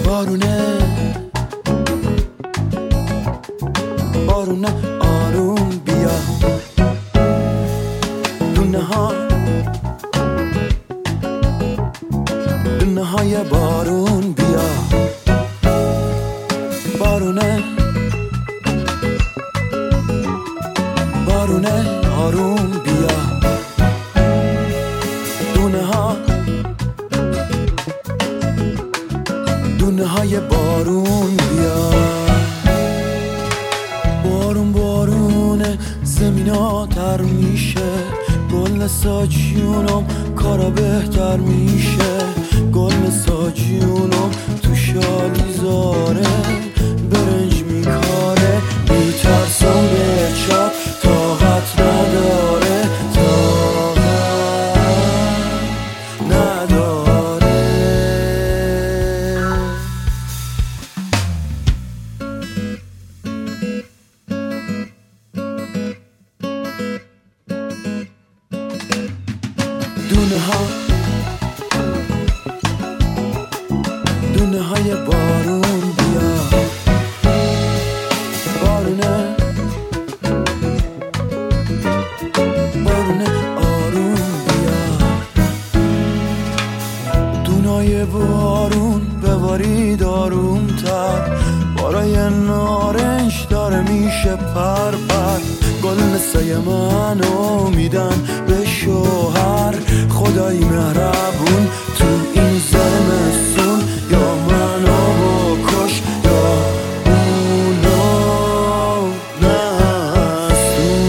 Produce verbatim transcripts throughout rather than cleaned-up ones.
بارونه بارونه آروم بیا، دونه ها دونه های بارون بیا. بارونه بارونه آروم بیا، دونه ها دونه های بارون بیا. بارون بارونه زمینا تر میشه، گل ساجیونم کارا بهتر میشه. گل ساجیونم تو شالیزاره برنج میکاره، میترسم به چاپ طاقت نداره، طاقت نداره. دونه ها دونه های بارون بیا. بارونه بارونه آروم بیا، دونای بارون ببارید آروم تر. بارای نارنج داره میشه پر پر. گل نسای منو میدن به شوهر، خدای مهربون تو این زمستون. یا منو بکش یا اونو نستون.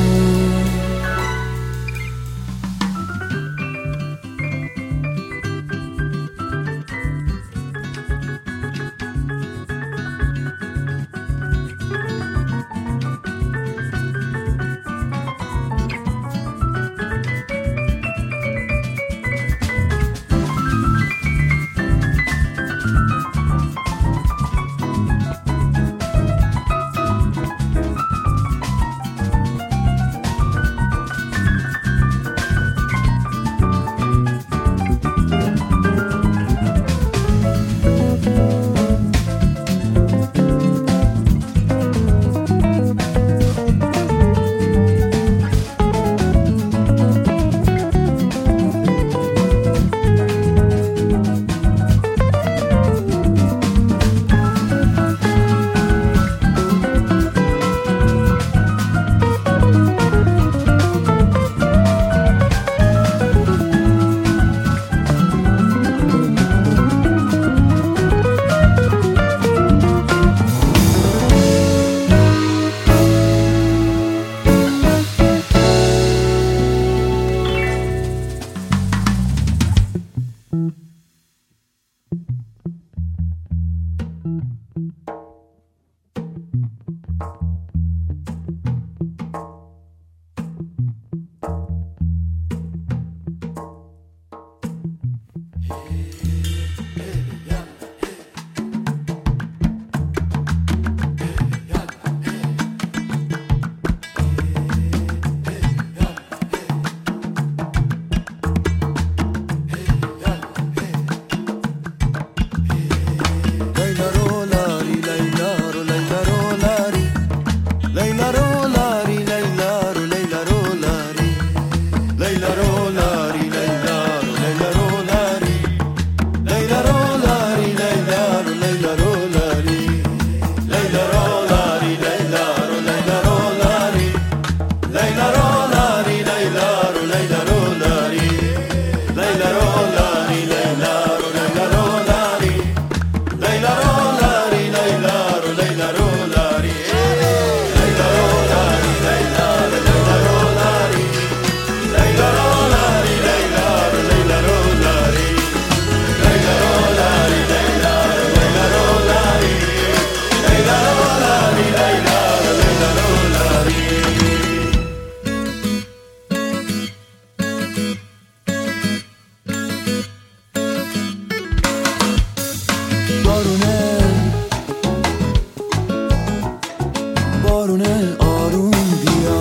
بارونه آروم بیا،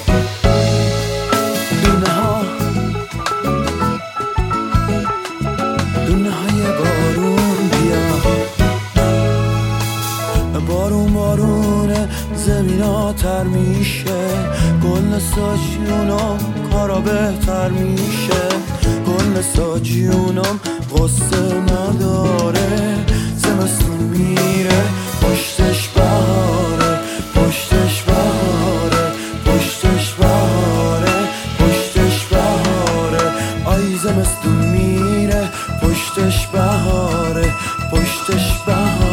دونه ها دونه های بارون بیا. زیباتر میشه، گل ساجیونم کارا بهتر میشه، گل ساجیونم غصه نداره، زمستون میره پشتش بهاره، پشتش بهاره، پشتش بهاره، پشتش بهاره، آی زمستون میره پشتش بهاره، پشتش بهاره.